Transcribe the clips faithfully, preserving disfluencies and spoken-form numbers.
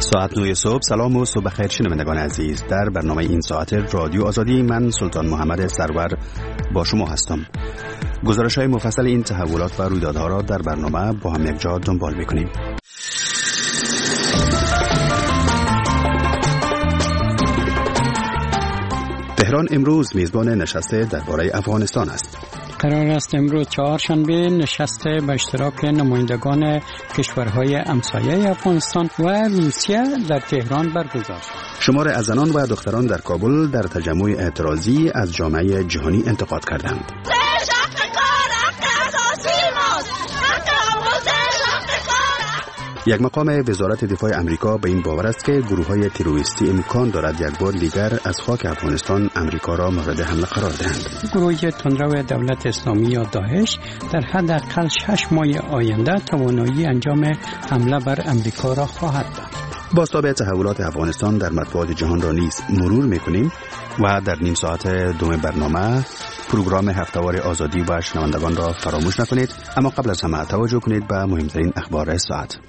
ساعت نه صبح. سلام و صبح خیر شنوندگان عزیز. در برنامه این ساعت رادیو آزادی من سلطان محمد سرور با شما هستم. گزارش‌های مفصل این تحولات و رویدادها را در برنامه با هم یک جا دنبال می‌کنیم. تهران امروز میزبان نشست درباره افغانستان است. قرار است امروز چهارشنبه نشست به اشتراک نمایندگان کشورهای همسایه افغانستان و روسیه در تهران برگزار شد. شمار از زنان و دختران در کابل در تجمع اعتراضی از جامعه جهانی انتقاد کردند. یک مقام وزارت دفاع امریکا به این باور است که گروه‌های تروریستی امکان دارد یک بار دیگر از خاک افغانستان امریکا را مورد حمله قرار دهند. گروه تندرو دولت اسلامی یا داعش در حداقل شش ماه آینده توانایی انجام حمله بر امریکا را خواهد داشت. بازتاب تحولات افغانستان در مطبوعات جهان را نیز مرور می‌کنیم و در نیم ساعت دوم برنامه پروگرام هفته‌وار آزادی و شنوندگان را فراموش نکنید. اما قبل از همه توجه کنید به مهمترین اخبار ساعت.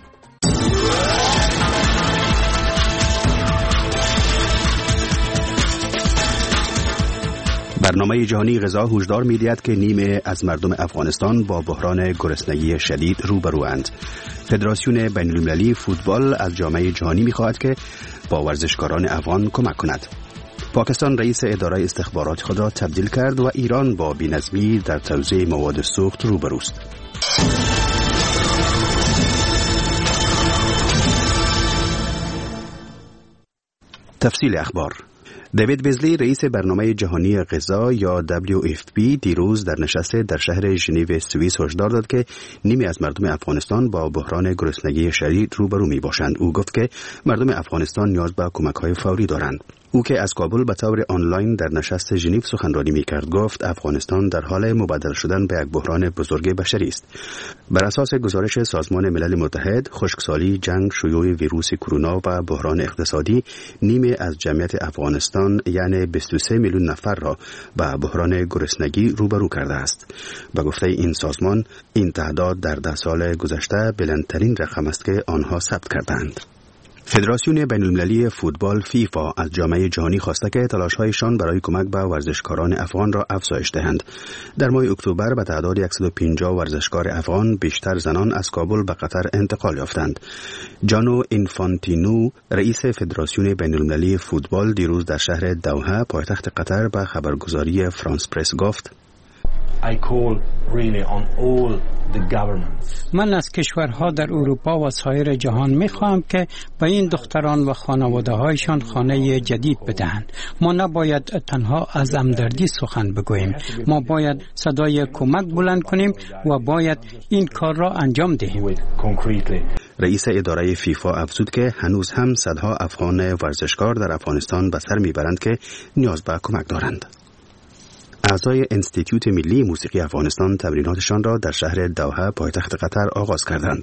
برنامه جهانی غذا هشدار می‌دهد که نیمه از مردم افغانستان با بحران گرسنگی شدید روبروند. فدراسیون بین‌المللی فوتبال از جامعه جهانی می‌خواهد که با ورزشکاران افغان کمک کند. پاکستان رئیس اداره استخبارات خود را تبدیل کرد و ایران با بی‌نظمی در توزیع مواد سوخت روبروست. تفصیل اخبار. دیوید بیزلی رئیس برنامه جهانی غذا یا دبلیو اف پی دیروز در نشست در شهر ژنو سوئیس هشدار داد که نیمی از مردم افغانستان با بحران گرسنگی شدید روبرو می باشند. او گفت که مردم افغانستان نیاز به کمک‌های فوری دارند. او که از کابل به طور آنلاین در نشست ژنو سخنرانی می‌کرد گفت افغانستان در حال مبادله شدن به یک بحران بزرگ بشری است. بر اساس گزارش سازمان ملل متحد، خشکسالی، جنگ، شیوع ویروس کرونا و بحران اقتصادی نیمه از جمعیت افغانستان یعنی بیست و سه میلیون نفر را به بحران گرسنگی روبرو کرده است. به گفته این سازمان این تعداد در ده سال گذشته بلندترین رقم است که آنها ثبت کردند. فدراسیون بین‌المللی فوتبال فیفا از جامعه جهانی خواسته که تلاش‌هایشان برای کمک به ورزشکاران افغان را افزایش دهند. در ماه اکتبر به تعداد صد و پنجاه ورزشکار افغان بیشتر زنان از کابل به قطر انتقال یافتند. جانو اینفانتینو رئیس فدراسیون بین‌المللی فوتبال دیروز در شهر دوحه پایتخت قطر به خبرگزاری فرانس پرس گفت I call really on all the governments. من از کشورها در اروپا و سایر جهان میخواهم که به این دختران و خانواده هایشان خانه جدید بدهند. ما نباید تنها از همدردی سخن بگوییم. ما باید صدای کمک بلند کنیم و باید این کار را انجام دهیم. رئیس اداره فیفا افزود که هنوز هم صدها افغان ورزشکار در افغانستان به سر میبرند که نیاز به کمک دارند. اعضای انستیتوت ملی موسیقی افغانستان تمریناتشان را در شهر دوحه پایتخت قطر آغاز کردند.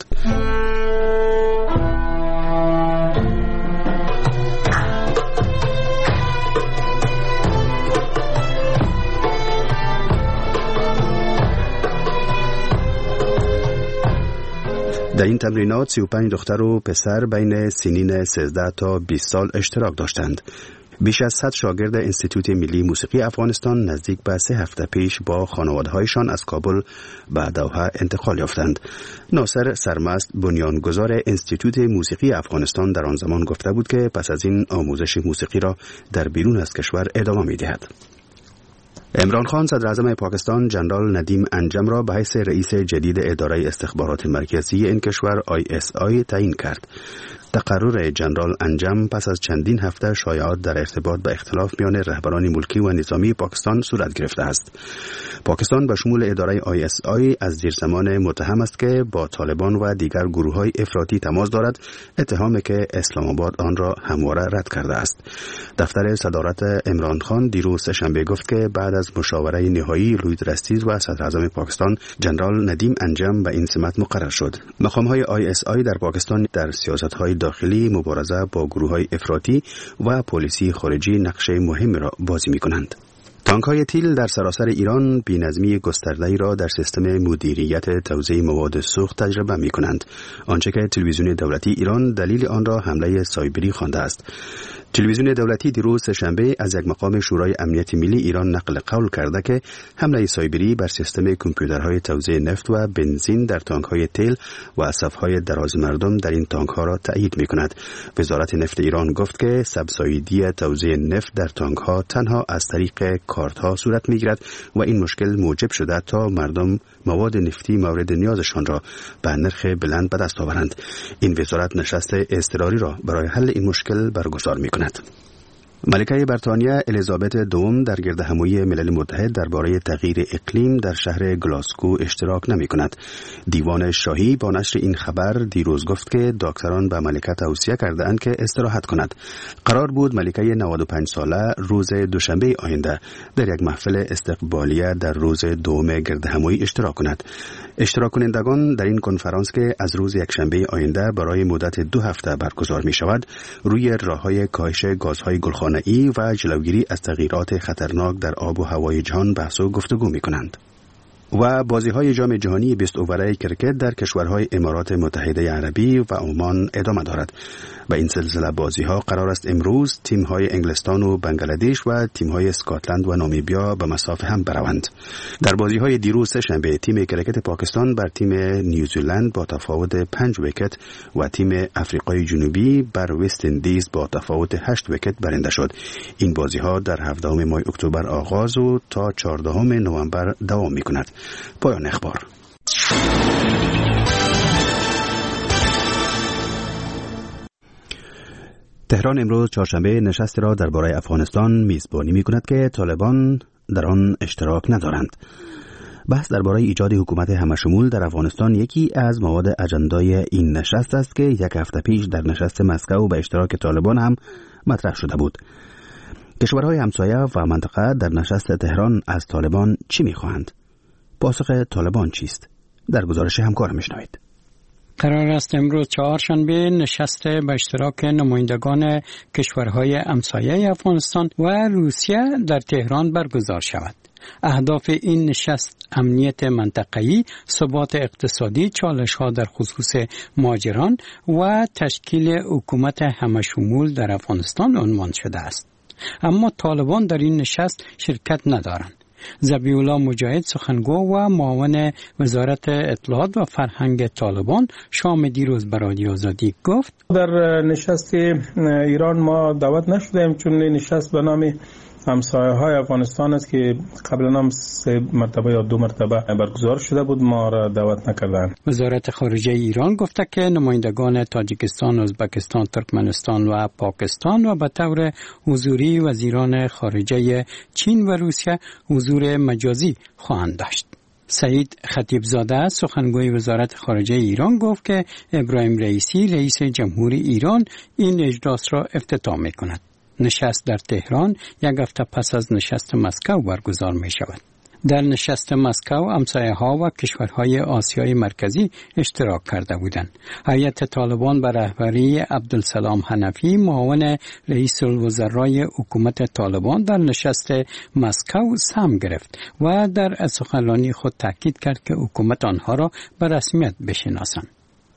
در این تمرینات سی و پنج دختر و پسر بین سنین سیزده تا بیست سال اشتراک داشتند. بیش از صد شاگرد انستیتوت ملی موسیقی افغانستان نزدیک به سه هفته پیش با خانواده‌هایشان از کابل به دوحه انتقال یافتند. ناصر سرمست بنیانگذار انستیتوت موسیقی افغانستان در آن زمان گفته بود که پس از این آموزش موسیقی را در بیرون از کشور ادامه می‌دهد. عمران خان صدر اعظم پاکستان جنرال ندیم انجم را به حیث رئیس جدید اداره استخبارات مرکزی این کشور آی اس آی تعیین کرد. تقرر جنرال انجم پس از چندین هفته شایعات در ارتباط به اختلاف میان رهبران ملکی و نظامی پاکستان صورت گرفته است. پاکستان به شمول اداره آی اس آی از زیرزمان متهم است که با طالبان و دیگر گروه‌های افراطی تماس دارد، اتهامی که اسلام آباد آن را همواره رد کرده است. دفتر صدارت عمران خان دیروز سه‌شنبه گفت که بعد از مشاوره نهایی لوید رستیز و صدر اعظم پاکستان جنرال ندیم انجم به این سمت مقرر شد. مقام‌های آی اس آی در پاکستان در سیاست‌های داخلی، مبارزه با گروه‌های افراطی و پلیسی خارجی نقش مهمی را بازی می‌کنند. تانک‌های تیل در سراسر ایران بی‌نظمی گسترده‌ای را در سیستم مدیریت توزیع مواد سوخت تجربه می‌کنند، آنچه که تلویزیون دولتی ایران دلیل آن را حمله سایبری خوانده است. تلویزیون دولتی دیروز سه‌شنبه از یک مقام شورای امنیت ملی ایران نقل قول کرده که حمله سایبری بر سیستم کامپیوترهای توزیع نفت و بنزین در تانک‌های تیل و صف‌های دراز مردم در این تانک‌ها را تایید می‌کند. وزارت نفت ایران گفت که سبسایدی توزیع نفت در تانک‌ها تنها از طریق کارت‌ها صورت می‌گیرد و این مشکل موجب شده تا مردم مواد نفتی مورد نیازشان را به نرخ بلند به دست آورند. این وزارت نشست اضطراری را برای حل این مشکل برگزار می‌کند. ملکه بریتانیا الیزابت دوم در گردهمایی ملل متحد درباره تغییر اقلیم در شهر گلاسگو اشتراک نمی کند. دیوان شاهی با نشر این خبر دیروز گفت که دکتران به ملکه توصیه کردند که استراحت کند. قرار بود ملکه نود و پنج ساله روز دوشنبه آینده در یک محفل استقبالیه در روز دوم گردهمایی اشتراک کند. اشتراک کنندگان در این کنفرانس که از روز یکشنبه آینده برای مدت دو هفته برگزار می شود، روی راه‌های کاهش گازهای گلخانه‌ای و جلوگیری از تغییرات خطرناک در آب و هوای جهان بحث و گفتگو می کنند. و بازی‌های جام جهانی بیست اووره کرکت در کشورهای امارات متحده عربی و عمان ادامه دارد. و این سلسله بازی‌ها قرار است امروز تیم‌های انگلستان و بنگلادش و تیم‌های اسکاتلند و نامیبیا به مسافه هم بروند. در بازی‌های دیروز سه‌شنبه تیم کرکت پاکستان بر تیم نیوزیلند با تفاوت پنج ویکت و تیم آفریقای جنوبی بر وست اندیز با تفاوت هشت ویکت برنده شد. این بازی‌ها در هفدهم ماه اکتبر آغاز و تا چهاردهم نوامبر دوام می‌کند. پایان اخبار. تهران امروز چهارشنبه نشستی را درباره افغانستان میزبانی می‌کند که طالبان در آن اشتراک ندارند. بحث درباره ایجاد حکومت همشمول در افغانستان یکی از مواد اجندای این نشست است که یک هفته پیش در نشست مسکو به اشتراک طالبان هم مطرح شده بود. کشورهای همسایه و منطقه در نشست تهران از طالبان چی می‌خواهند؟ پاسخ طالبان چیست؟ در گزارش همکار میشنوید. قرار است امروز چهارشنبه نشست به اشتراک نمایندگان کشورهای همسایه افغانستان و روسیه در تهران برگزار شود. اهداف این نشست امنیت منطقه‌ای، ثبات اقتصادی، چالش‌ها در خصوص مهاجران و تشکیل حکومت همشمول در افغانستان عنوان شده است. اما طالبان در این نشست شرکت ندارند. ذبیح الله مجاهد سخنگو و معاون وزارت اطلاعات و فرهنگ طالبان شام دیروز به رادیو آزادی گفت در نشست ایران ما دعوت نشدیم، چون نشست به نام همسایه های افغانستان است که قبلا هم سه مرتبه یا دو مرتبه برگزار شده بود، ما را دعوت نکردند. وزارت خارجه ایران گفته که نمایندگان تاجیکستان، ازبکستان، ترکمنستان و پاکستان و به طور حضوری وزیران خارجه چین و روسیه حضور مجازی خواهند داشت. سعید خطیبزاده سخنگوی وزارت خارجه ایران گفت که ابراهیم رئیسی رئیس جمهوری ایران این اجلاس را افتتاح می‌کند. نشست در تهران یک هفته پس از نشست مسکو برگزار می شود. در نشست مسکو همسایه‌ها و کشورهای آسیای مرکزی اشتراک کرده بودند. هیئت طالبان به رهبری عبدالسلام حنفی معاون رئیس الوزرای حکومت طالبان در نشست مسکو سهم گرفت و در سخنرانی خود تاکید کرد که حکومت آنها را به رسمیت بشناسند.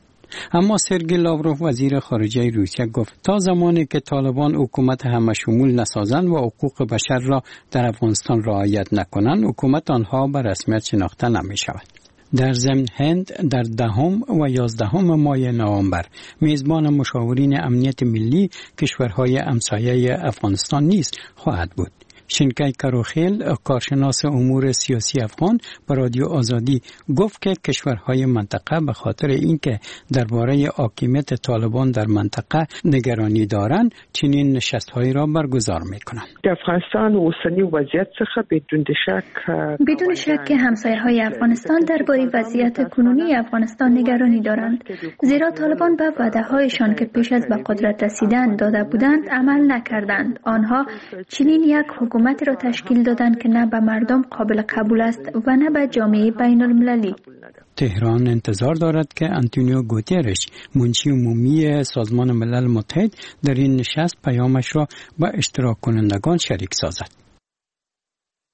اما سرگئی لاوروف وزیر خارجه روسیه گفت تا زمانی که طالبان حکومت همشمول نسازند و حقوق بشر را در افغانستان رعایت نکنند، حکومت آنها به رسمیت شناخته نمی شود. در ضمن هند در دهم و یازدهم ماه نوامبر میزبان مشاورین امنیت ملی کشورهای همسایه افغانستان نیز خواهد بود. شنکای کروخیل کارشناس امور سیاسی افغان به رادیو آزادی گفت که کشورهای منطقه به خاطر اینکه درباره حاکمیت طالبان در منطقه نگرانی دارند چنین نشست‌هایی را برگزار می‌کنند. در افغانستان اوسنی وضعیت څخه بدون شک بدون شک که همسایه‌های افغانستان درباره وضعیت کنونی افغانستان نگرانی دارند، زیرا طالبان به وعده‌هایشان که پیش از به قدرت رسیدن داده بودند عمل نکردند. آنها چنین یک حکومت را تشکیل دادند که نه به مردم قابل قبول است و نه به جامعه بین المللی. تهران انتظار دارد که آنتونیو گوترش منشی عمومی سازمان ملل متحد در این نشست پیامش را به اشتراک کنندگان شریک سازد.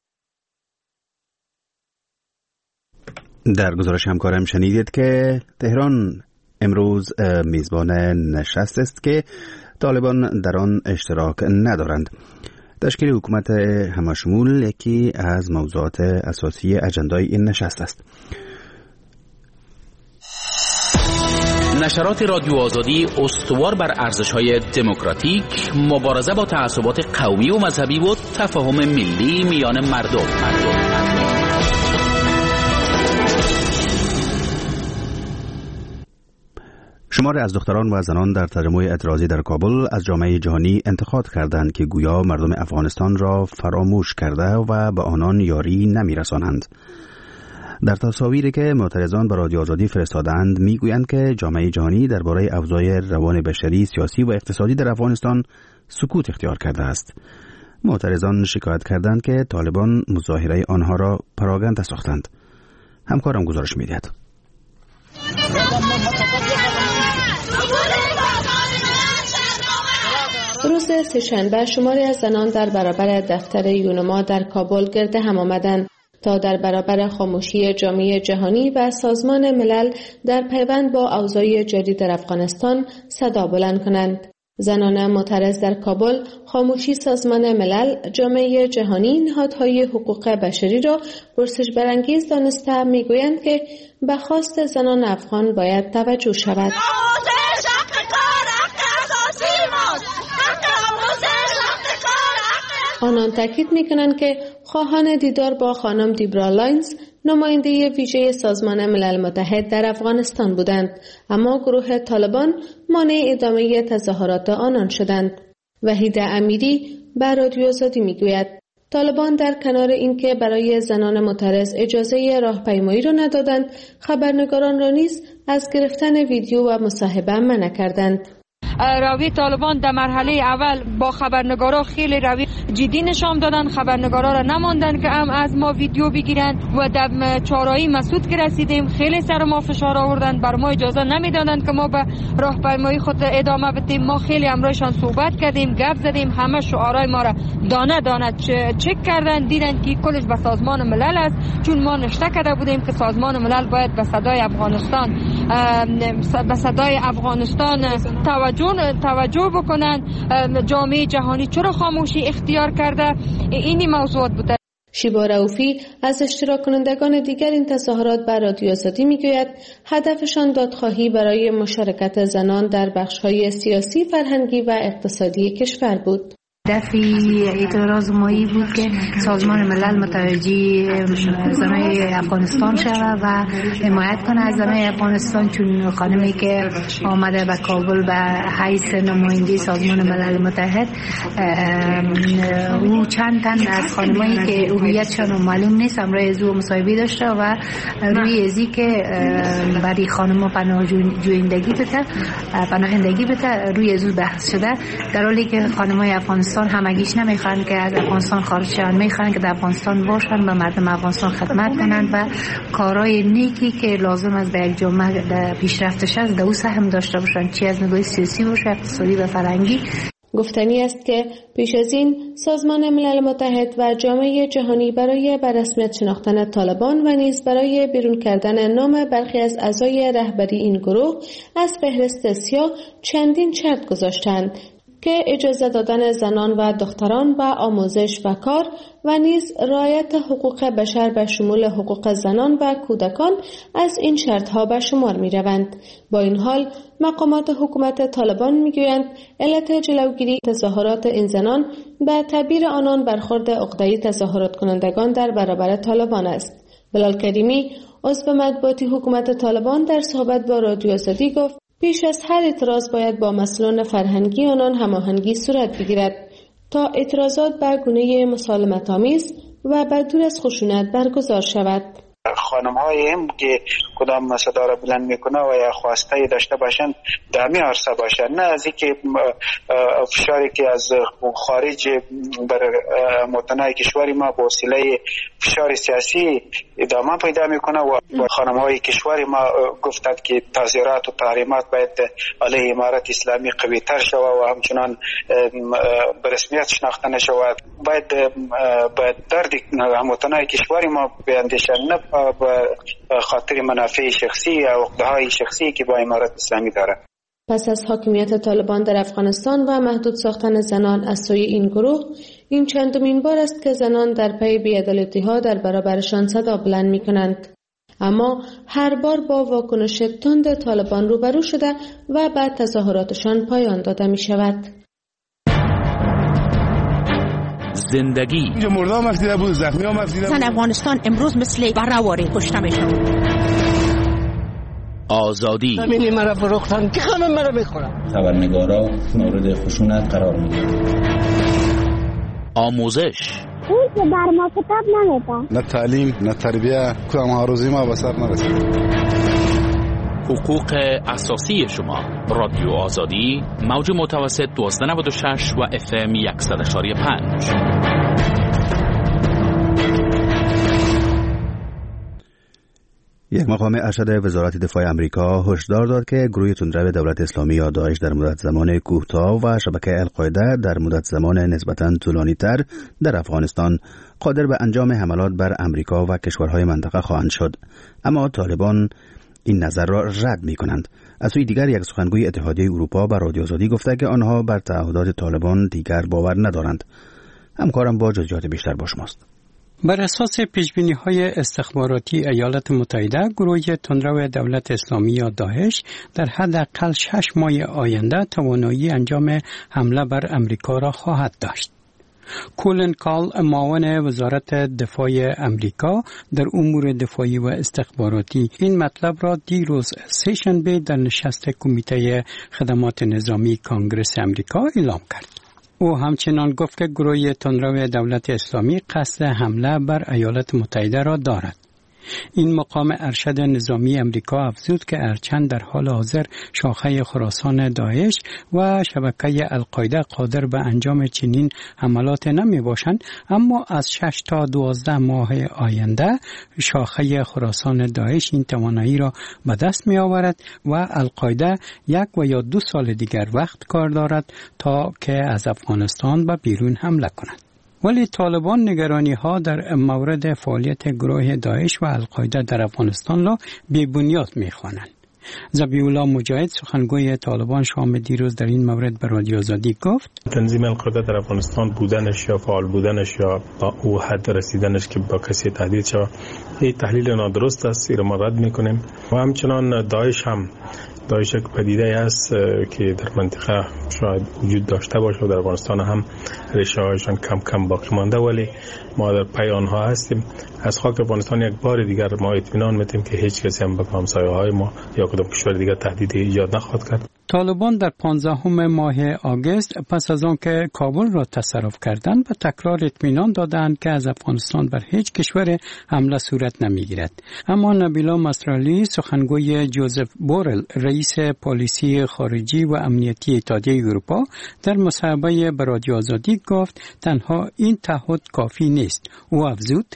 در گزارش همکارم شنیدید که تهران امروز میزبان نشست است که طالبان در آن اشتراک ندارند. تشکیل حکومت همشمول یکی از موضوعات اساسی اجندای این نشست است. نشرات رادیو آزادی استوار بر ارزش‌های دموکراتیک، مبارزه با تعصبات قومی و مذهبی و تفاهم ملی میان مردم. شماری از دختران و زنان در تجمع اعتراضی در کابل از جامعه جهانی انتقاد کردند که گویا مردم افغانستان را فراموش کرده و به آنان یاری نمی‌رسانند. در تصاویری که معترضان به رادیو آزادی فرستادند میگویند که جامعه جهانی درباره اوضاع روان بشری، سیاسی و اقتصادی در افغانستان سکوت اختیار کرده است. معترضان شکایت کردند که طالبان مظاهره آنها را پراگنده ساختند. همکارم گزارش می‌دهد. روز سه‌شنبه شماری از زنان در برابر دفتر یونما در کابل گرد هم آمدند تا در برابر خاموشی جامعه جهانی و سازمان ملل در پیوند با اوضاع جدید در افغانستان صدا بلند کنند. زنان معترض در کابل خاموشی سازمان ملل، جامعه جهانی، نهادهای حقوق بشری را پرسش برانگیز دانسته میگویند که به خواست زنان افغان باید توجه شود. آنان تاکید میکنند که خواهان دیدار با خانم دیبرا لاینز، نماینده ویژه سازمان ملل متحد در افغانستان بودند، اما گروه طالبان مانع ادامه تظاهرات آنان شدند. وحید امیری به رادیو آزادی میگوید طالبان در کنار اینکه برای زنان معترض اجازه راهپیمایی را ندادند، خبرنگاران را نیز از گرفتن ویدیو و مصاحبه منع کردند. روی طالبان در مرحله اول با خبرنگارا خیلی روی جدی نشان دادن، خبرنگارا را نماندن که هم از ما ویدیو بگیرن و در چهارراهی مسعود که رسیدیم خیلی سر ما فشار آوردن، بر ما اجازه نمیدادن که ما به راهپیمایی خود ادامه بدیم. ما خیلی امروزشان صحبت کردیم، گپ زدیم، همه شعارهای ما را دانه دانه چک کردن، دیدن که کلش به سازمان ملل است، چون ما نشته کرده بودیم که سازمان ملل باید به صدای افغانستان به صدای افغانستان توجه توجه بکنند. جامعه جهانی چرا خاموشی اختیار کرده؟ اینی موضوعات بوده. شیبا رؤوفی از اشتراک کنندگان دیگر این تظاهرات بر رادیو آزادی میگوید هدفشان دادخواهی برای مشارکت زنان در بخش‌های سیاسی، فرهنگی و اقتصادی کشور بود. هدف اعتراض مایی بود که سازمان ملل متوجه زنای افغانستان شود و حمایت کنه از زنای افغانستان، چون خانمی که آمده به کابل به حیث نماینده سازمان ملل متحد، او چند تن از خانمایی که هویتشان معلوم نیست امروز از او مصاحبه داشته و روی ازی که برای خانم‌ها پناه جویندگی بده پناهندگی بده روی از او بحث شده، در حالی که خانم‌های افغانستان همگیش نمیخوان که از افغانستان خارج شوند، میخوان که در افغانستان باشن، به مردم افغانستان خدمت کنند و کارهای نیکی که لازم است به یک جامعه پیشرفتش است در او سهم داشته باشند، چی از نگاه سیاسی باشه، اقتصادی و فرهنگی. گفتنی است که پیش از این سازمان ملل متحد و جامعه جهانی برای به رسمیت شناختن طالبان و نیز برای بیرون کردن نام برخی از اعضای رهبری این گروه از فهرست سیاه چندین شرط گذاشتند که اجازه دادن زنان و دختران به آموزش و کار و نیز رعایت حقوق بشر به شمول حقوق زنان و کودکان از این شرطها به شمار می روند. با این حال مقامات حکومت طالبان می گویند علت جلوگیری تظاهرات این زنان به تعبیر آنان برخورد عقده‌ای تظاهرات کنندگان در برابر طالبان است. بلال کریمی عضو مطبوعاتی حکومت طالبان در صحبت با رادیو آزادی گفت پیش از هر اعتراض باید با مسئولان فرهنگی آنان هماهنگی صورت بگیرد تا اعتراضات به گونه مسالمت‌آمیز و بدون از خشونت برگزار شود. خانم هایم که کدام صدا را بلند میکنه و یا خواسته داشته باشن دمی عرصه باشن، نه از اینکه فشاری که از خارج بر متنای کشوری ما با وسیله فشار سیاسی ادامه پیدا میکنه و خانم های کشوری ما گفتند که تظاهرات و تحریمات باید علیه امارت اسلامی قوی تر شود و همچنان به رسمیت شناخته نشود. باید به درد هموطنهای کشور ما بیاندیشن، نه به خاطر منافع شخصی یا عقده‌های شخصی که با امارت اسلامی داره. پس از حاکمیت طالبان در افغانستان و محدود ساختن زنان از سوی این گروه، این چندمین بار است که زنان در پی بی‌عدالتی‌ها در برابرشان صدا بلند می‌کنند. اما هر بار با واکنش تند طالبان روبرو شده و بعد تظاهراتشان پایان داده می‌شود. زندگی اینجا مردم مفیده بود، زخمی ها مفیده بود. زن افغانستان امروز مثل برهواری کشته میشن. آزادی همینی مرا فروختن که همه مرا میخورن. خبرنگارا مورد خشونت قرار میگیرن. آموزش اون که بر ما کتاب نمیدن، نه تعلیم نه تربیه، کدام ها روزی ما به سر نرسید. حقوق اساسی شما. رادیو آزادی، موج متوسط دوازده نود و شش و اف ام صد و یک و پنج. یک مقام ارشد وزارت دفاع آمریکا هشدار داد که گروه تندرو دولت اسلامی یا داعش در مدت زمان کوتاه و شبکه القاعده در مدت زمان نسبتاً طولانی‌تر در افغانستان قادر به انجام حملات بر آمریکا و کشورهای منطقه خواهند شد. اما طالبان این نظر را رد می کنند. از سوی دیگر یک سخنگوی اتحادیه اروپا بر رادیو آزادی گفته که آنها بر تعهدات طالبان دیگر باور ندارند. همکارم با جزئیات بیشتر با شماست. بر اساس پیشبینی‌های استخباراتی ایالات متحده، گروه تندرو دولت اسلامی یا داعش در حداقل شش ماه آینده توانایی انجام حمله بر امریکا را خواهد داشت. کولن کال، معاون وزارت دفاع امریکا در امور دفاعی و استخباراتی، این مطلب را دیروز سه‌شنبه در نشست کمیته خدمات نظامی کانگرس امریکا اعلام کرد. او همچنان گفت که گروه تندرو دولت اسلامی قصد حمله بر ایالات متحده را دارد. این مقام ارشد نظامی امریکا افزود که هرچند در حال حاضر شاخه خراسان داعش و شبکه القاعده قادر به انجام چنین حملات نمی باشند، اما از شش تا دوازده ماه آینده شاخه خراسان داعش این توانایی را به دست می آورد و القاعده یک و یا دو سال دیگر وقت کار دارد تا که از افغانستان به بیرون حمله کند. ولی طالبان نگرانی ها در مورد فعالیت گروه داعش و القاعده در افغانستان را بی‌بنیاد می‌خوانند. ذبیح‌الله مجاهد، سخنگوی طالبان، شام دیروز در این مورد به رادیو آزادی گفت تنظیم القاعده در افغانستان بودنش یا فعال بودنش یا با او حد رسیدنش که با کسی تهدید شود، این تحلیل نادرست است، این را ما رد می‌کنیم. و همچنان داعش هم داعش یک پدیده است که در منطقه شاید وجود داشته باشه و در افغانستان هم ریشه هایشان کم کم باقی مانده، ولی ما در پی آنها هستیم. از خاک افغانستان یک بار دیگر ما اطمینان می‌دیم که هیچ کسی هم به همسایه‌های ما یا کدام کشور دیگر تهدید ایجاد نخواهد کرد. طالبان در پانزدهم ماه آگوست پس از آن که کابل را تصرف کردند به تکرار اطمینان دادند که از افغانستان بر هیچ کشور حمله صورت نمیگیرد. اما نبیلا مسرالی، سخنگوی جوزف بورل، رئیس پالیسی خارجی و امنیتی اتحادیه اروپا، در مصاحبه با رادیو آزادی گفت تنها این تعهد کافی نیست. او افزود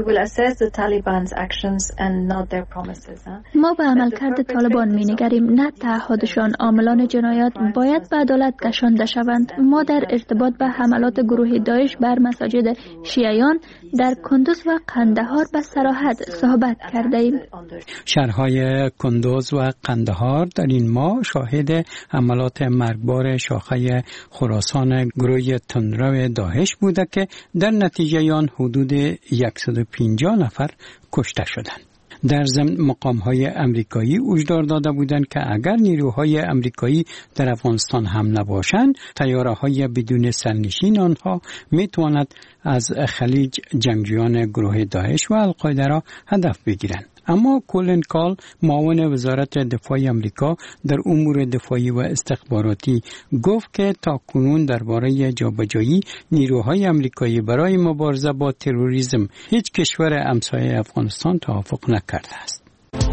ما به عملکرد طالبان می نگریم، نه تعهدشان. عاملان جنایات باید به عدالت کشانده شوند. ما در ارتباط به حملات گروه داعش بر مساجد شیعیان در کندوز و قندهار به صراحت صحبت کرده ایم. شهرهای کندوز و قندهار در این ماه شاهد حملات مرگبار شاخه خراسان گروه تندرو داعش بوده که در نتیجه آن حدود صد و پنجاه نفر کشته شدند. در ضمن مقام‌های امریکایی هشدار داده بودند که اگر نیروهای امریکایی در افغانستان هم نباشند، طیاره‌های بدون سرنشین آنها می‌توانند از خلیج جنگجویان گروه داعش و القاعده را هدف بگیرند. اما کولن کال، معاون وزارت دفاع آمریکا در امور دفاعی و استخباراتی، گفت که تاکنون درباره جابجایی نیروهای آمریکایی برای مبارزه با تروریسم هیچ کشور همسایه افغانستان توافق نکرده است.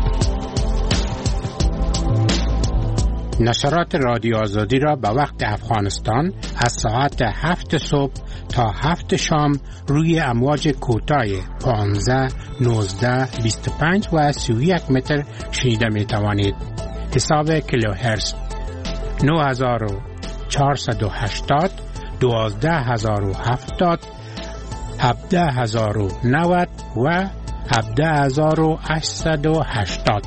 نشرات رادیو آزادی را به وقت افغانستان از ساعت هفت صبح تا هفت شام روی امواج کوتاه پانزده، نوزده، بیست و پنج و سی و یک متر شنیده می توانید. حساب کیلوهرتز نه هزار و چهارصد و هشتاد، دوازده هزار و هفتاد، هفده هزار و نود و هفده هزار و هشتصد و هشتاد.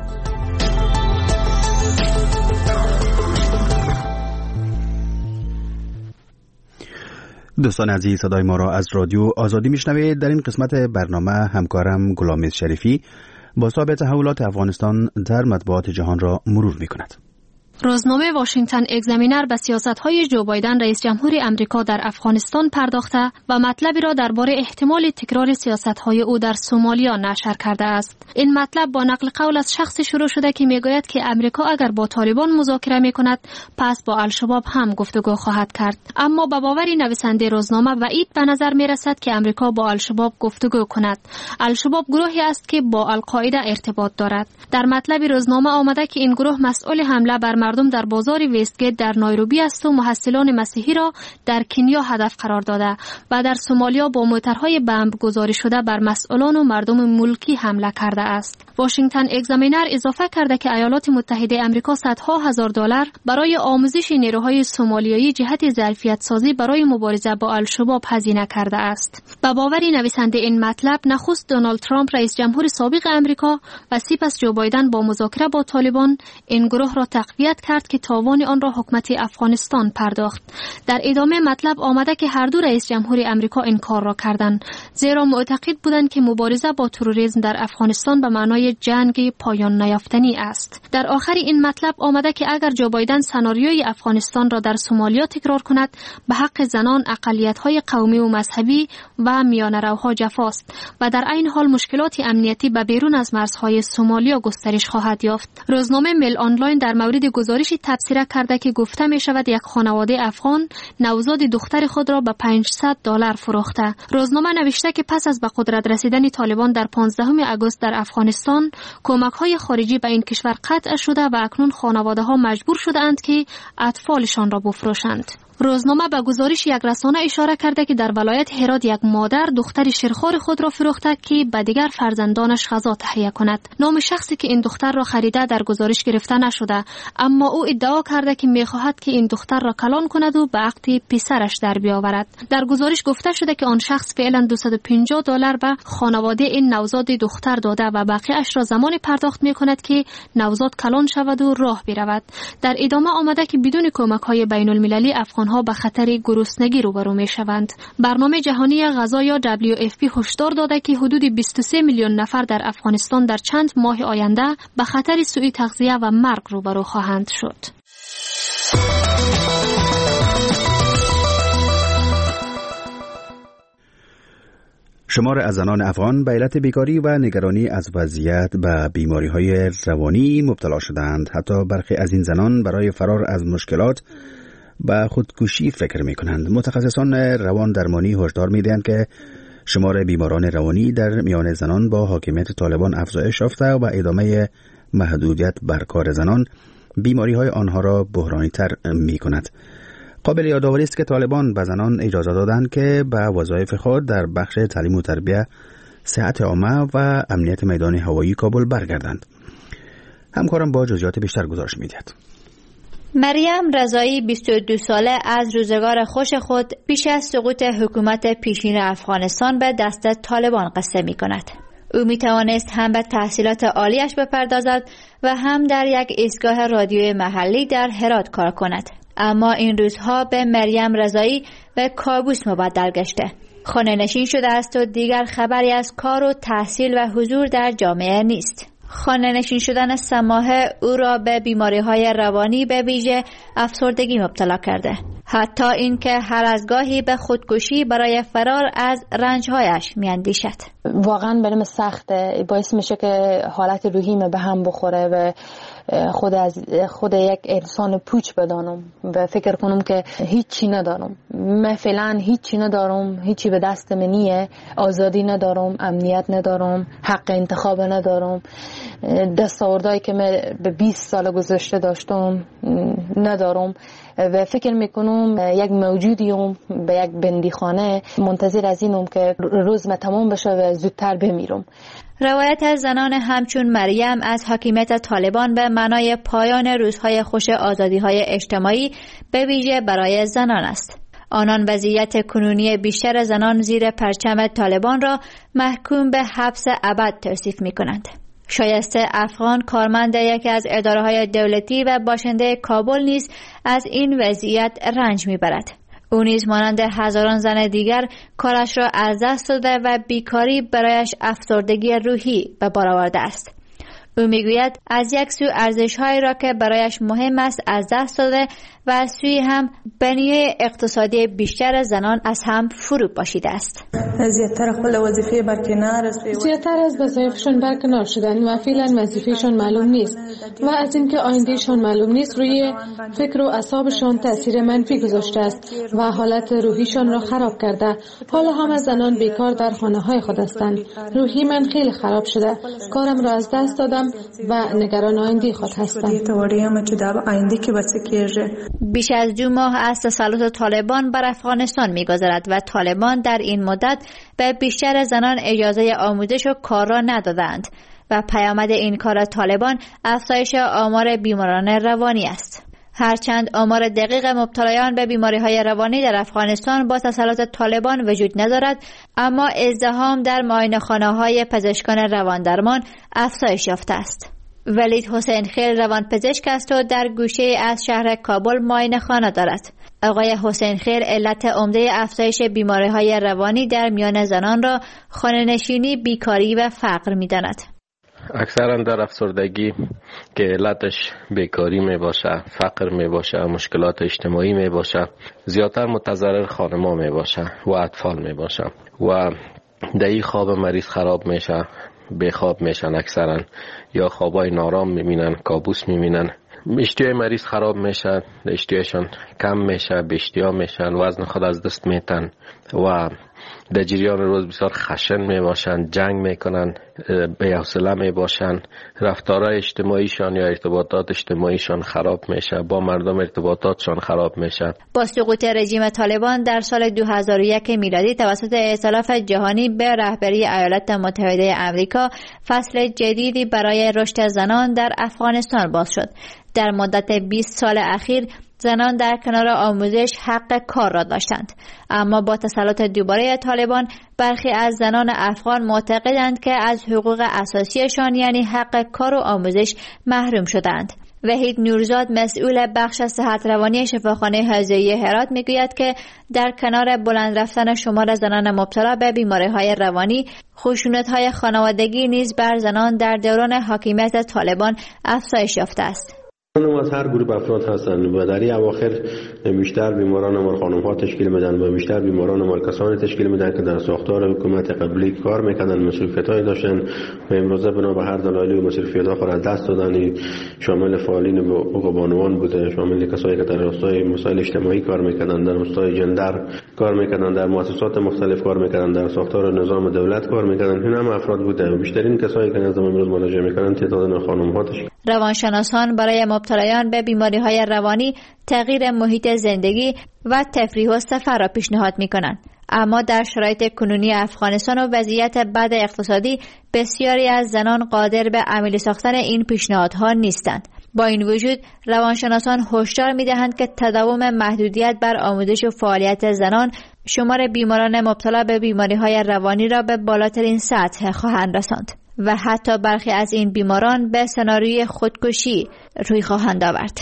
دوستان عزیز، صدای ما را از رادیو آزادی میشنوید. در این قسمت برنامه همکارم غلام شریفی با صاحب تحولات افغانستان در مطبوعات جهان را مرور میکند. روزنامه واشنگتن اگزامینر به سیاست‌های جو بایدن رئیس جمهور امریکا در افغانستان پرداخته و مطلبی را درباره احتمال تکرار سیاست‌های او در سومالیا نشر کرده است. این مطلب با نقل قول از شخصی شروع شده که میگوید که امریکا اگر با طالبان مذاکره میکند پس با الشباب هم گفتگو خواهد کرد. اما به باور نویسنده روزنامه وعید به نظر میرسد که امریکا با الشباب گفتگو کند. الشباب گروهی است که با القاعده ارتباط دارد. در مطلب روزنامه آمده که این گروه مسئول حمله بر مردم در بازار وستگیت در نایروبی است و محصلان مسیحی را در کنیا هدف قرار داده و در سومالیا با موترهای بمب گذاری شده بر مسئولان و مردم ملکی حمله کرده است. واشنگتن اگزامینر اضافه کرده که ایالات متحده آمریکا صدها هزار دلار برای آموزش نیروهای سومالیایی جهت ظرفیت سازی برای مبارزه با الشباب هزینه کرده است. به باور نویسنده این مطلب، نخست دونالد ترامپ رئیس جمهور سابق آمریکا و سپس جو بایدن با مذاکره با طالبان این گروه را تقویت کرد که تاوان آن را حکومت افغانستان پرداخت. در ادامه مطلب آمده که هر دو رئیس جمهور آمریکا این کار را کردند، زیرا معتقد بودند که مبارزه با تروریسم در افغانستان به معنای جنگ پایان نیافتنی است. در آخر این مطلب آمده که اگر جو بایدن سناریوی افغانستان را در سومالیا تکرار کند، به حق زنان، اقلیت‌های قومی و مذهبی و میانه‌روها جفاست و در این حال مشکلات امنیتی به بیرون از مرزهای سومالیا گسترش خواهد یافت. روزنامه میل آنلاین در مورد گزارش تبصره کرده که گفته می شود یک خانواده افغان نوزاد دختر خود را به پانصد دلار فروخته. روزنامه نوشته که پس از به قدرت رسیدن طالبان در پانزدهم آگوست در افغانستان، کمک‌های خارجی به این کشور قطع شده و اکنون خانواده‌ها مجبور شده‌اند که اطفالشان را بفروشند. روزنامه به گزارش یک رسانه اشاره کرده که در ولایت هرات یک مادر دختر شیرخوار خود را فروخته که به دیگر فرزندانش غذا تهیه کند. نام شخصی که این دختر را خریده در گزارش گرفته نشده، اما او ادعا کرده که می‌خواهد که این دختر را کلان کند و به عقد پسرش در بیاورد. در گزارش گفته شده که آن شخص فعلا دویست و پنجاه دلار به خانواده این نوزاد دختر داده و بقیه‌اش را زمان پرداخت می‌کند که نوزاد کلان شود و راه برود. در ادامه آمده که بدون کمک‌های بین‌المللی افغان ها به خطر گرسنگی روبرو می شوند. برنامه جهانی غذا یا دبلیو اف پی هشدار داده که حدود بیست و سه میلیون نفر در افغانستان در چند ماه آینده به خطر سوء تغذیه و مرگ روبرو خواهند شد. شمار از زنان افغان به علت بیکاری و نگرانی از وضعیت به بیماری‌های روانی مبتلا شدند. حتی برخی از این زنان برای فرار از مشکلات به خودکشی فکر می کنند. متخصصان روان درمانی هشدار می دهند که شمار بیماران روانی در میان زنان با حاکمیت طالبان افزایش یافته و ادامه محدودیت بر کار زنان بیماری های آنها را بحرانی تر می کند. قابل یادآوری است که طالبان به زنان اجازه دادند که به وظایف خود در بخش تعلیم و تربیت، صحت عامه و امنیت میدان هوایی کابل برگردند. همکارم با جزئیات بیشتر گزارش می دهد. مریم رضایی بیست و دو ساله از روزگار خوش خود پیش از سقوط حکومت پیشین افغانستان به دست طالبان قصه می کند. او می توانست هم به تحصیلات عالیش بپردازد و هم در یک ایستگاه رادیوی محلی در هرات کار کند. اما این روزها به مریم رضایی به کابوس مبدل گشته. خانه نشین شده است و دیگر خبری از کار و تحصیل و حضور در جامعه نیست. خانه نشین شدن سماحه او را به بیماری‌های روانی به ویژه افسردگی مبتلا کرده. حتی اینکه هر از گاهی به خودکشی برای فرار از رنج‌هایش می‌اندیشد. واقعا برام سخته، باعث میشه که حالت روحیم به هم بخوره و خود از خود یک انسان پوچ بدانم و فکر کنم که هیچی ندارم. من فعلا هیچی ندارم، هیچی به دست من نیه، آزادی ندارم، امنیت ندارم، حق انتخاب ندارم. دستاوردهایی که من به بیست سال گذشته داشتم ندارم و فکر میکنم یک موجودیم به یک بندیخانه منتظر از اینم که روزم تمام بشه و زودتر بمیرم. روایت از زنان همچون مریم از حاکمیت طالبان به معنای پایان روزهای خوش آزادی‌های اجتماعی به ویژه برای زنان است. آنان وضعیت کنونی بیشتر زنان زیر پرچم طالبان را محکوم به حبس ابد توصیف می کنند. شایسته افغان کارمند یکی از اداره‌های دولتی و باشنده کابل نیز از این وضعیت رنج می‌برد. او نیز مانند هزاران زن دیگر کارش را از دست داده و بیکاری برایش افسردگی روحی به بار آورده است. او میگوید از یک سو ارزش‌هایی را که برایش مهم است از دست داده و از سوی هم بنیه اقتصادی بیشتر زنان از هم فرو پاشیده است. زیادتر خپل وظیفه برکنار زیادتر از وظایفشان برکنار شدن و فعلا وظیفهشان معلوم نیست و از اینکه آیندهشان معلوم نیست روی فکر و اعصابشان تاثیر منفی گذاشته است و حالت روحیشان را خراب کرده. حالا همه زنان بیکار در خانه‌های خود هستند. روحی من خیلی خراب شده. کارم را از دست دادم و نگران آینده خود هستم. بیش از دو ماه از تسلط طالبان بر افغانستان می‌گذرد و طالبان در این مدت به بیشتر زنان اجازه آموزش و کار را ندادند و پیامد این کار طالبان افزایش آمار بیماران روانی است. هرچند آمار دقیق مبتلایان به بیماری‌های روانی در افغانستان با تسلط طالبان وجود ندارد، اما ازدحام در معاینه‌خانه‌های پزشکان رواندرمان افزایش یافته است. ولید حسین خیل روانپزشک است و در گوشه از شهر کابل معاینه‌خانه دارد. آقای حسین خیل علت عمده افزایش بیماری‌های روانی در میان زنان را خانه‌نشینی، بیکاری و فقر می‌داند. اکثرا در افسردگی که علتش بیکاری می باشه، فقر می باشه، مشکلات اجتماعی می باشه، زیادتر متضرر خانم‌ها می باشه و اطفال می باشه و دهی خواب مریض خراب میشه، بیخواب میشن اکثرا، یا خوابای نارام میبینن، کابوس میبینن. اشتیای مریض خراب میشه، اشتیایشان کم میشه، بیشتیا میشن، وزن خود از دست میتن و در جریان روز بسیار خشن میباشن، جنگ میکنن، بی‌حوصله میباشن، رفتارهای اجتماعیشان یا ارتباطات اجتماعیشان خراب میشه، با مردم ارتباطاتشان خراب میشه. با سقوط رژیم طالبان در سال دو هزار و یک میلادی توسط ائتلاف جهانی به رهبری ایالات متحده آمریکا فصل جدیدی برای رشد زنان در افغانستان باز شد. در مدت بیست سال اخیر زنان در کنار آموزش حق کار را داشتند، اما با تسلط دوباره طالبان برخی از زنان افغان معتقدند که از حقوق اساسیشان یعنی حق کار و آموزش محروم شدند. وحید نورزاد مسئول بخش صحت روانی شفاخانه حوزه‌ای هرات میگوید که در کنار بلند رفتن شمار زنان مبتلا به بیماری‌های روانی، خشونت‌های خانوادگی نیز بر زنان در دوران حاکمیت طالبان افزایش یافته است. خانم از هر گروه افراد هستند و در این اواخر بیشتر بیماران ما خانم‌ها تشکیل میدن و بیشتر بیماران ما کسانی تشکیل میدن که در ساختار حکومت قبلی کار میکنن، مسئولیت‌های داشتن و امروزه بنا به هر دلایلی مسئولیت‌ها خود از دست دادن. شامل فعالین حقوق بانوان بوده، شامل کسایی که در راستای مسائل اجتماعی کار میکنن، در راستای جندر کار میکنن، در مؤسسات مختلف کار میکنن، در ساختار نظام دولت کار میکنن. این هم افراد بوده و بیشترین کسایی که نظام امروز مراجعه میکنن تعداد خانم‌ها تشکیل. روانشناسان برای مبتلایان به بیماری‌های روانی تغییر محیط زندگی و تفریح و سفر را پیشنهاد می‌کنند. اما در شرایط کنونی افغانستان و وضعیت بد اقتصادی بسیاری از زنان قادر به عملی ساختن این پیشنهادها نیستند. با این وجود روانشناسان هشدار می‌دهند که تداوم محدودیت بر آموزش و فعالیت زنان شمار بیماران مبتلا به بیماری‌های روانی را به بالاترین سطح خواهند رساند و حتی برخی از این بیماران به سناریوی خودکشی روی خواهند آورد.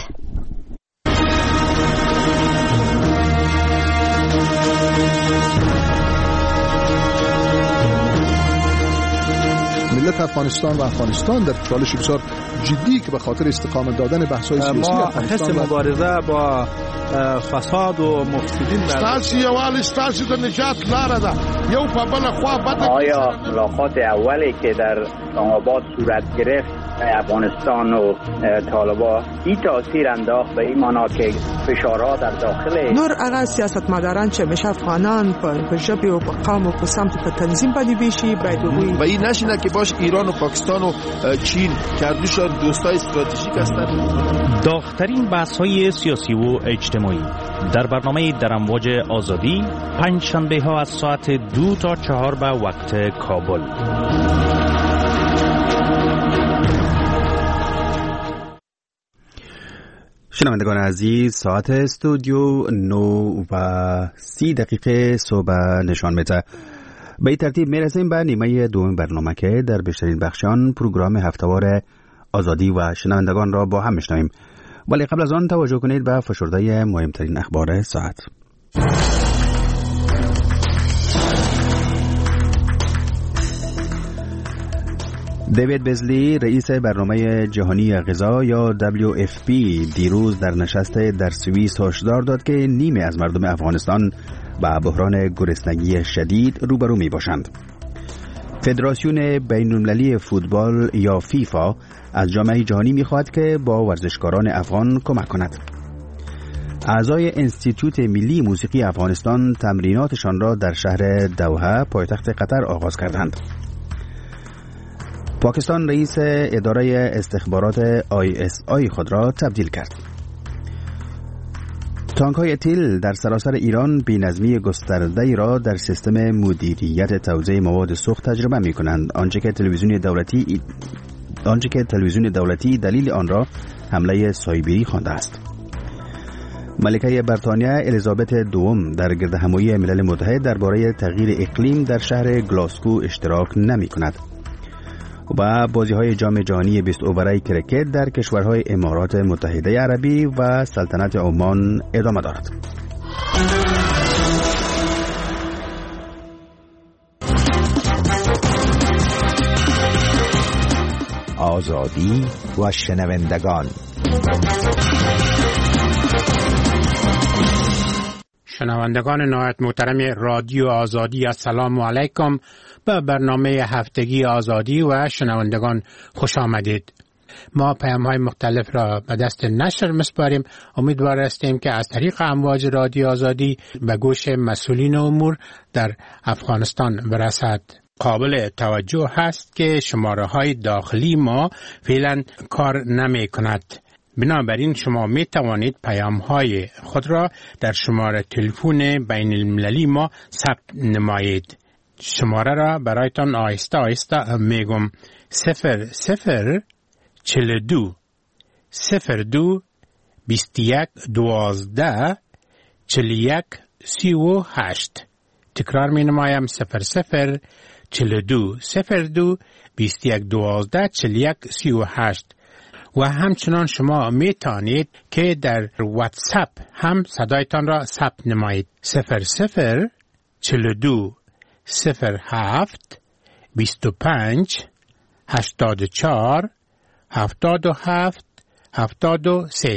ملت افغانستان و افغانستان در چالش بسیار جدی که به خاطر استقامت دادن بحث‌های سیاسی ما حس مبارزه با فساد و مفسدین در ستاسو یوال ستاسو د نجات لاره ده. یو په بل خوا بده. آیا ملاقات اولی که در اسلام‌آباد صورت گرفت افغانستان و طالبان این تاثیر انداخت به این معنا که فشارها در داخل نور هغه سیاستمداران چې همیشه افغانان په ژبې او په قوم او په سمت په تنظیم باندې بیشي باید وګوري و این نشینه که باش ایران و پاکستان و چین کردوشان دوستای استراتژیک هستند. داغ‌ترین بحث‌های سیاسی و اجتماعی در برنامه در امواج آزادی پنج شنبه ها از ساعت دو تا چهار به وقت کابل. شنوندگان عزیز، ساعت استودیو نو و سی دقیقه صبح نشان میده. به این ترتیب میرسیم به نیمه دوم برنامه که در بیشترین بخشان پروگرام هفته‌وار آزادی و شنوندگان را با هم میشنویم. ولی قبل از آن توجه کنید به فشرده مهمترین اخبار ساعت. دیوید بیزلی، رئیس برنامه جهانی غذا یا دبلیو اف پی، دیروز در نشست در سوئیس هشدار داد که نیمی از مردم افغانستان با بحران گرسنگی شدید روبرو می باشند. فدراسیون بین‌المللی فوتبال یا فیفا از جامعه جهانی می خواهد که با ورزشکاران افغان کمک کند. اعضای انستیتوت ملی موسیقی افغانستان تمریناتشان را در شهر دوحه پایتخت قطر آغاز کردند. پاکستان رئیس اداره استخبارات آی اس آی خود را تبدیل کرد. تانک‌های تیل در سراسر ایران بی‌نظمی گسترده‌ای را در سیستم مدیریت توزیع مواد سوخت تجربه می‌کنند، آنچه که تلویزیون دولتی آنچه که تلویزیون دولتی دلیل آن را حمله سایبری خوانده است. ملکه بریتانیا الیزابت دوم در گردهمایی ملل متحد درباره تغییر اقلیم در شهر گلاسگو اشتراک نمی‌کند. و بازی‌های جام جهانی بیست اووره کرکت در کشورهای امارات متحده عربی و سلطنت عمان ادامه دارد. آزادی و شنوندگان. شنوندگان نهایت محترم رادیو آزادی، السلام علیکم. به برنامه هفتگی آزادی و شنوندگان خوش آمدید. ما پیام‌های مختلف را به دست نشر می‌سپاریم. امیدوار هستیم که از طریق امواج رادیو آزادی به گوش مسئولین امور در افغانستان برسد. قابل توجه هست که شماره‌های داخلی ما فعلا کار نمی‌کند. بنابراین شما می توانید پیام‌های خود را در شماره تلفن بین المللی ما ثبت نمایید. شماره را برایتان آهسته آهسته میگم: صفر صفر چهل دو صفر دو بیست یک دوازده چهل یک سی و هشت. تکرار می نمایم: صفر صفر چهل دو صفر دو بیست یک دوازده چهل یک سی و هشت. و همچنان شما می توانید که در واتساپ هم صدایتان را ثبت نمایید: صفر صفر چهل دو صفر هفت بیست و پنج هشتاد و چهار هفتاد و هفت هفتاد و سه.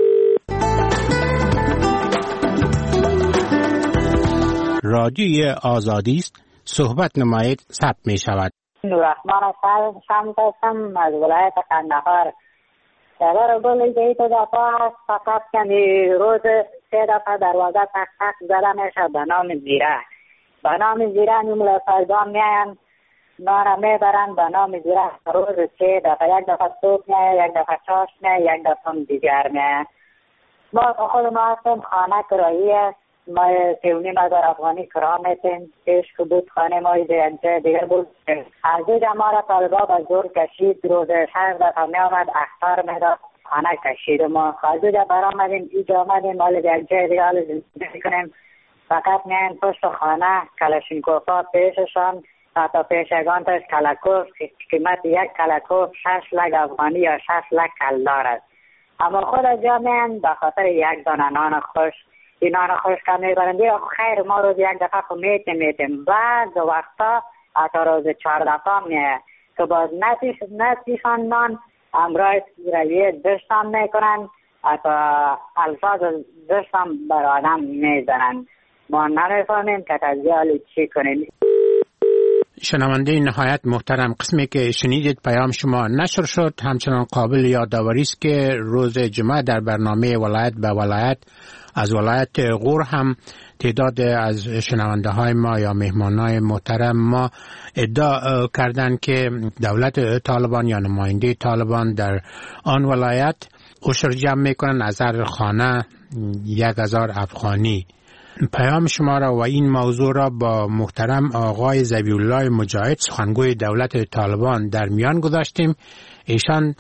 رادیوی آزادی است. صحبت نمایید ثبت می شود. نوررحمان شمس هستم از ولایت قندهار. خبر گل جدید دفعه است، فقط کمی روز سه دفعه دروازه تق تق زده میشه به نام زیره. به نام زیره نمول فردان میاین نارا میبرن به نام زیره. روز سه دفعه، یک دفعه صبح میایه، یک دفعه چاش میایه، یک دفعه دیگر میایه. ما با خود ما هستیم خانه کرایی است. ما سیونیم هزار افغانی کرا میتیم. پیش که بود خانه ما اینجا دیگر بود. از اینجا ما را طالبا به زور کشید. روز شهر دفعه می آمد اختار میداد، خانه کشید. ما از اینجا برآمدیم اینجا آمدیم حالا یک جای دیگه حالا زندگی کنیم. فقط میاین پشت خانه کلاشینکوفا پیششان، حتی پیشگانتش کلاکوف، قیمت یک کلاکوف شش لک افغانی یا شش لک کلدار است. اما خود از جا میاین به خاطر یک دانه نان خوش. این نان خوش که میبرن دیگه خیر ما روز یک دفعه خو میتیم میتیم بعد وقتا حتی روز چهار دفعه میه که باز نتیشان نان امرای رویه دشتان میکنن، حتی الفاظ دشتان بر آدم میزنن. ما نمیفهمیم که تجیالی چی کنیم. شنونده نهایت محترم، قسمی که شنیدید پیام شما نشر شد. همچنان قابل یادآوری است که روز جمعه در برنامه ولایت به ولایت از ولایت غور هم تعداد از شنونده های ما یا مهمان های محترم ما ادعا کردند که دولت طالبان یا نماینده طالبان در آن ولایت عشر جمع میکنن از هر خانه یک هزار افغانی. پیام شما را و این موضوع را با محترم آقای ذبیح الله مجاهد سخنگوی دولت طالبان در میان گذاشتیم. ایشان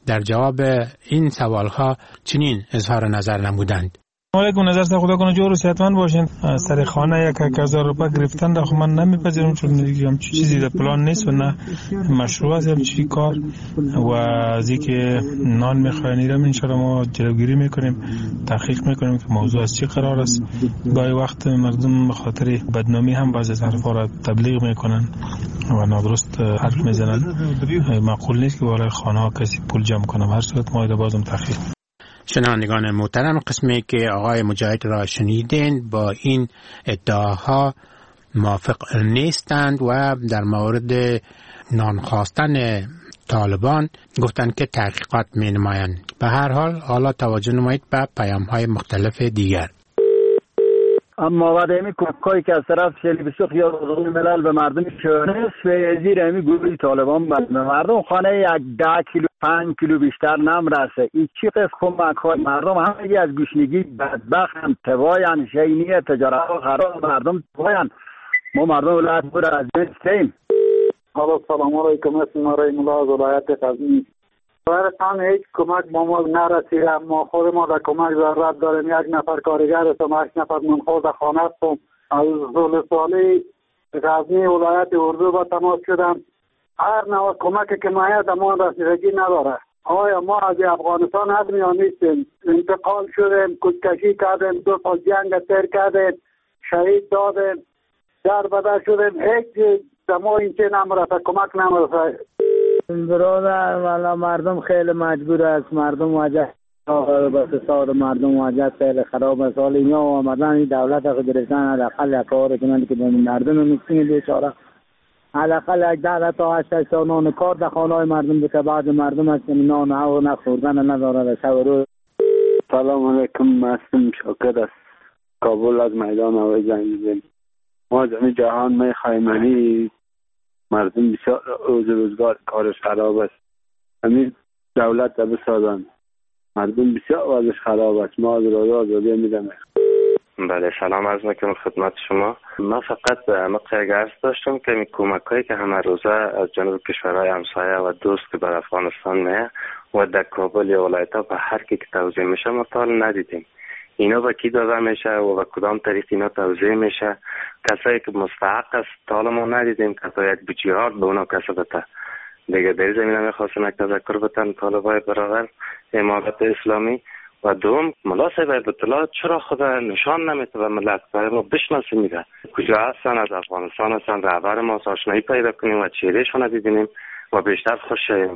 در جواب این سوالها چنین اظهار نظر نمودند. علیکم، نظر سه خدا کنه جور و صحتمند باشین. از سر خانه یک هزار روپیه گرفتن را خب من نمیپذیرم، چون هم چیزی در پلان نیست و نه مشروع است هم چی کار. و از اینکه نان میخواین ان شاء الله ما جلوگیری میکنیم، تحقیق میکنیم که موضوع از چی قرار است. گاهی وقت مردم به خاطر بدنامی هم بعضی از حرفا را تبلیغ میکنن و نادرست حرف میزنن. معقول نیست که بالای خانه ها کسی پول جمع کنه. هر صورت ما بازم تحقیق. شنوندگان محترم، قسمی که آقای مجاهد را شنیدین با این ادعاها موافق نیستند و در مورد نان خواستن طالبان گفتند که تحقیقات می نمایند. به هر حال حالا توجه نمایید به پیام های مختلف دیگر. اما بعد امی کوکایی که از طرف شلی بسیخ یا روزون ملل به مردم شونس و زیر امی گروهی طالبان به مردم خانه یک ده کیلو پنج کیلو بیشتر نمرسه. این چی قصد کمک های مردم همگی از گوشنگی بدبخت هم تواین شینی تجارت ها خراب مردم تواین. ما مردم ولایت بود از بین سیم. حالا سلام علیکم، اسم مرای ملا از ولایت غزنی. برتان هیچ کمک با ما نرسیده، ما خود ما در کمک ضرورت داریم. یک نفر کارگر هستم، هشت نفر منخوض خانه هستم. از زول سالی غزنی ولایت اردو با تماس شدم. هر نوع کمکی که مایه در ما رسیدگی نداره. آیا ما از افغانستان حد یا نیستیم؟ انتقال شدیم، کشکشی کردیم، دو سال جنگ تیر کردیم، شهید دادیم، در بدر شدیم. هیچ در ما این چه نمرسه، کمک نمرسه. برادر والا مردم خیلی مجبور است. مردم وجه بس سال مردم وجه خیلی خراب است. حال اینا آمدن این دولت ها گرفتن حداقل یک کار کنند که مردم مسکین بیچاره حداقل یک ده تا هشت تا نان کار در خانه های مردم بده. بعد مردم است که نان او نخوردن نداره شب روز. سلام علیکم، مسلم شاکر است. کابل از میدان هوایی زنگ می‌زنیم. ما جمعی جهان میخوایم مردم بسیار روز روزگار کارش خراب است. همین دولت را بسازند. مردم بسیار وضعش خراب است. ما از روزه آزادی میدم. بله، سلام عرض میکنم خدمت شما. ما فقط مقطع گرس داشتم که این کمک هایی که همه روزه از جنوب کشورهای همسایه و دوست که بر افغانستان میه و در کابل یا ولایت ها به هر کی که توزیع میشه ما تا ندیدیم. اینا به کی داده میشه و به کدام طریق اینا توزیع میشه؟ کسایی که مستحق است تا ما ندیدیم که تا یک بجیهات به اونا کسی بده. دیگه در زمینه میخواستم یک تذکر بتن طالبای برادر امارت اسلامی و دوم ملا صاحب عبدالله چرا خود نشان نمیده و ملت برای ما بشناسیم میده کجا هستن، از افغانستان هستن، رهبر ما آشنایی پیدا کنیم و چهرهشون رو ببینیم و بیشتر خوش شویم.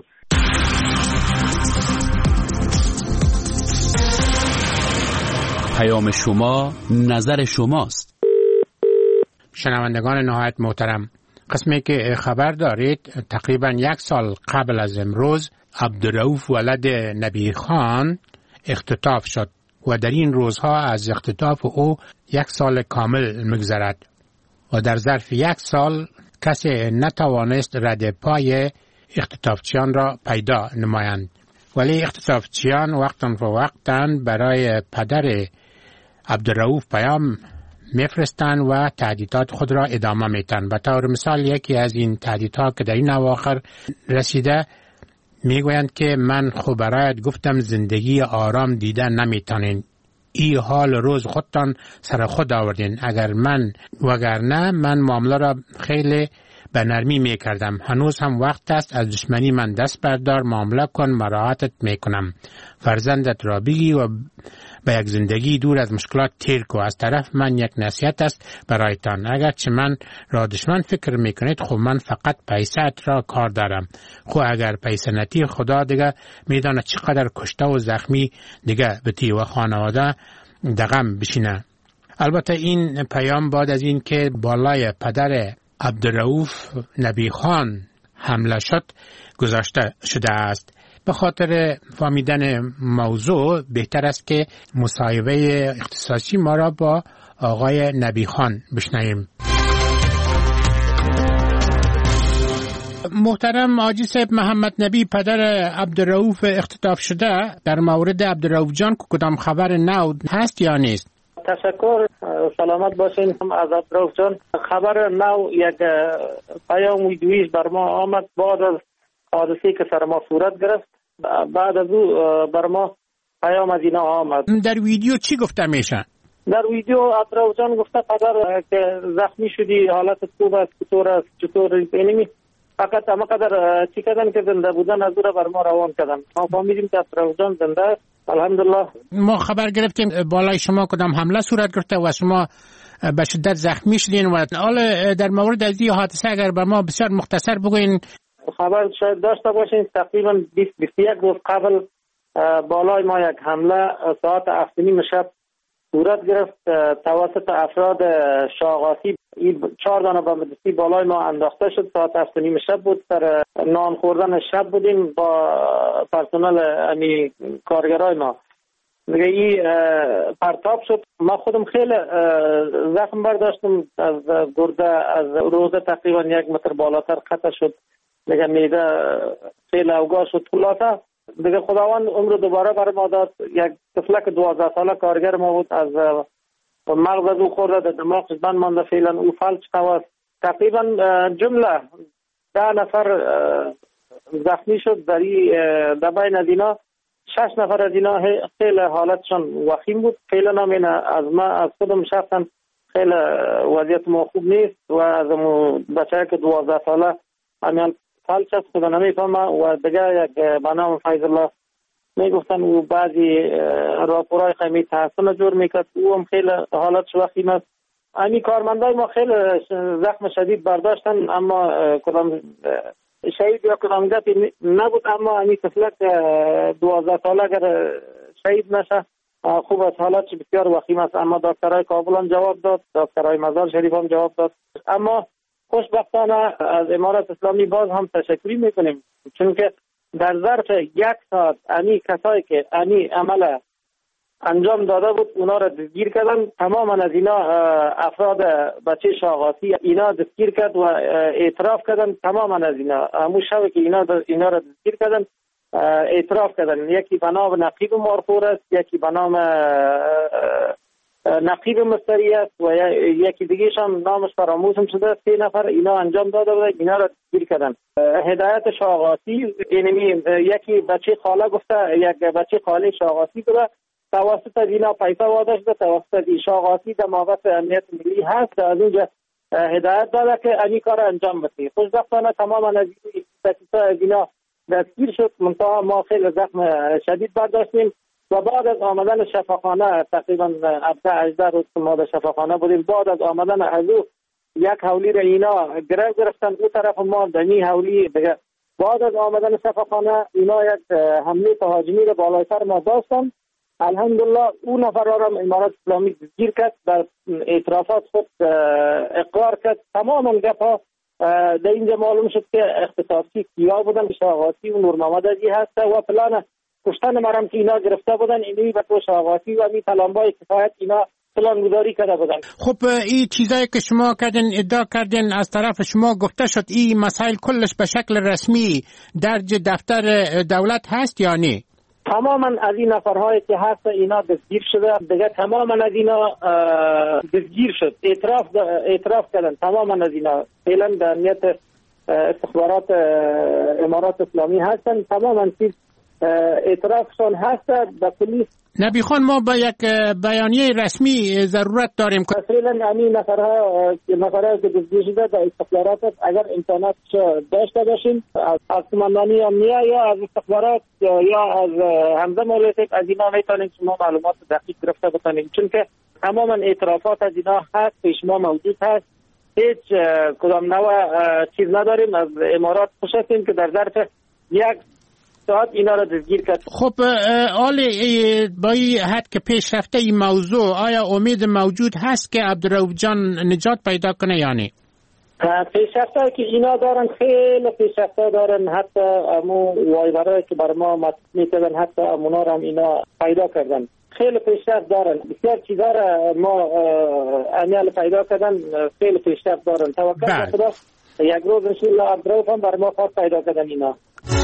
پیام شما نظر شماست. شنوندگان نهایت محترم، قسمی که خبر دارید تقریبا یک سال قبل از امروز عبدالرؤوف ولد نبی خان اختطاف شد و در این روزها از اختطاف او یک سال کامل می‌گذرد و در ظرف یک سال کسی نتوانست رد پای اختطافچیان را پیدا نمایند. ولی اختطافچیان وقتاً فوقتاً برای پدر عبدالرؤوف پیام میفرستند و تهدیدات خود را ادامه میتن. به طور مثال یکی از این تهدیدات که در این اواخر رسیده میگویند که من خب برایت گفتم زندگی آرام دیدن نمیتونین، ای حال روز خودتان سر خود آوردین، اگر من وگرنه من معامله را خیلی به نرمی میکردم، هنوز هم وقت است از دشمنی من دست بردار، معامله کن، مراعاتت میکنم، فرزندت را بگی و به یک زندگی دور از مشکلات تیر کو. از طرف من یک نصیحت است برایتان، اگر چه من را دشمن فکر میکنید خب من فقط پیسه‌ات را کار دارم، خب اگر پیسه نتی خدا دیگه میدانه چقدر کشته و زخمی دیگه بتی و خانواده دغم بشینه. البته این پیام بعد از این که بالای پدر عبدالرؤوف نبی خان حمله شد گذاشته شده است. به خاطر فهمیدن موضوع بهتر است که مصاحبه اختصاصی ما را با آقای نبی خان بشنویم. محترم حاجی صاحب محمد نبی پدر عبدالرؤوف اختطاف شده، در مورد عبدالرؤوف جان کدام خبر نو هست یا نیست؟ تشکر، سلامت باشین. از عبدالرؤوف جان خبر نو یک پیام ویدیویش بر ما آمد بعد از حادثه‌ای که سر ما صورت گرفت. بعد از او بر ما پیام از اینا آمد. در ویدیو چی گفته میشن؟ در ویدیو عبدالرؤف جان گفته قدر که زخمی شدی حالت خوب است، چطور است، چطور اینمی فقط اما قدر چی کردن که زنده بودن از او را بر ما روان کردن. ما فهمیدیم که عبدالرؤف جان زنده است الحمدلله. ما خبر گرفتیم بالای شما کدام حمله صورت گرفته و شما به شدت زخمی شدین و حالا در مورد از این حادثه اگر بر ما بسیار مختصر بگوین. خبر شاید داشته باشین تقریبا بیست بیست و یک روز قبل بالای ما یک حمله ساعت هفت و نیم شب صورت گرفت توسط افراد شاغاسی. این چهار دانه بمبدستی بالای ما انداخته شد. ساعت هفت و نیم شب بود، سر نان خوردن شب بودیم با پرسنل امی کارگرای ما. دیگه این پرتاب شد. ما خودم خیلی زخم برداشتم از گرده، از روزه تقریبا یک متر بالاتر قطع شد. دیگه میده خیلی اوگاه شد. خلاصه دیگه خداوند عمر دوباره بر ما داد. یک طفلک دوازده ساله کارگر ما بود، از مغز از او خورده، دماغش بند مانده، فعلا او فلج شد. تقریبا جمله ده نفر زخمی شد. در در بین از اینا شش نفر از اینا خیلی حالتشان وخیم بود. فعلا هم از ما از خودم شخصا خیلی وضعیت ما خوب نیست و از بچه که دوازده ساله همیان فلج شد خدا نمیفهمه. و دیگه یک بنام فیض الله میگفتن او بعضی راپورای خیمی تحسن جور میکرد، او هم خیلی حالتش وخیم است. امی کارمندای ما خیلی زخم شدید برداشتن، اما کدام شهید یا کدام گپی نبود. اما امی طفلک دوازده ساله اگر شهید نشه خوب است، حالتش بسیار وخیم است. اما دکترای کابل هم جواب داد، دکترای مزار شریف هم جواب داد. اما خوشبختانه از امارت اسلامی باز هم تشکری میکنیم، چون که در ظرف یک ساعت امی کسایی که امی عمل انجام داده بود اونا را دستگیر کردن. تماما از اینا افراد بچه شاغاسی اینا دستگیر کرد و اعتراف کردن. تماما از اینا همون شب که اینا اینا را دستگیر کردن اعتراف کردن. یکی به نام نقیب مارخور است، یکی به نام نقیب مستری است و یکی دیگه‌ش هم نامش فراموشم شده. سه نفر اینا انجام داده بود، اینا را دستگیر کردن. هدایت شاغاسی، یعنی یکی بچه خاله گفته یک بچه خاله شاغاسی بود، توسط از اینا پیسه واده شده، توسط از شاغاسی در موقت امنیت ملی هست، از اونجا هدایت داده که این کار انجام بده. خوشبختانه تماما از اینا دستگیر شد. منتها ما خیلی زخم شدید برداشتیم و بعد از آمدن شفاخانه تقریبا هفده هجده روز که ما در شفاخانه بودیم، بعد از آمدن از او یک حولی را اینا گرفت گرفتن او طرف ما دنی حولی دیگه. بعد از آمدن شفاخانه اینا یک حمله تهاجمی را بالای سر ما داشتن. الحمدلله اون نفر را هم امارت اسلامی دستگیر کرد، در اعترافات خود اقرار کرد. تماما گپا در اینجا معلوم شد که اختصاصی کیا بودن، شاغاسی و نور محمد عزی هست و پلان کشتن مرم که اینا گرفته بودن. اینی به تو شاغاسی و می پلانبای کفایت اینا پلان گذاری کرده بودن. خب این چیزایی که شما کردن ادعا کردن از طرف شما گفته شد، این مسائل کلش به شکل رسمی درج دفتر دولت هست یا نه؟ تماما از این نفرهایی که هست اینا دستگیر شده دیگه. تماما از اینا دستگیر شد، اعتراف اعتراف کردن. تماما از اینا فعلا در امنیت استخبارات امارات اسلامی هستن. تماما چیز اعترافشون هست به پلیس. نبی خان ما با یک بیانیه رسمی ضرورت داریم. فعلا همین نفرها نفرها که دستگیر شده در استخبارات اگر امکانات داشته باشیم از سمنانی امنیه یا از استخبارات یا از حمزه مولیت از اینا میتونیم شما معلومات دقیق گرفته بتانیم، چون که تماما اعترافات از اینا هست، پیش ما موجود هست. هیچ کدام نوع چیز نداریم. از امارات خوش هستیم که در ظرف یک ساعت اینا را دستگیر کرد. خب آلی با این حد که پیش رفته این موضوع، آیا امید موجود هست که عبدالرؤف جان نجات پیدا کنه یا نه؟ پیشرفته که اینا دارن خیلی پیشرفته دارن، حتی امو وایبرای که بر ما مطلب میکردن حتی امونا را هم اینا پیدا کردن. خیلی پیشرفت دارن، بسیار چیزا را ما امیال پیدا کردن، خیلی پیشرفت دارن. توکل خدا یک روز انشالله عبدالرؤف هم بر ما خواهد پیدا کردن اینا.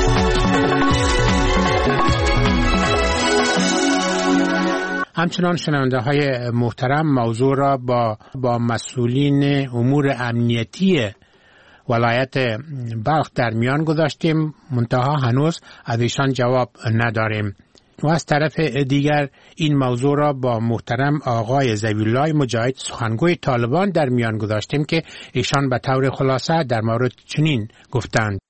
همچنان شنونده های محترم موضوع را با با مسئولین امور امنیتی ولایت بلخ در میان گذاشتیم، منتها هنوز از ایشان جواب نداریم. و از طرف دیگر این موضوع را با محترم آقای ذبیحالله مجاهد سخنگوی طالبان در میان گذاشتیم که ایشان به طور خلاصه در مورد چنین گفتند: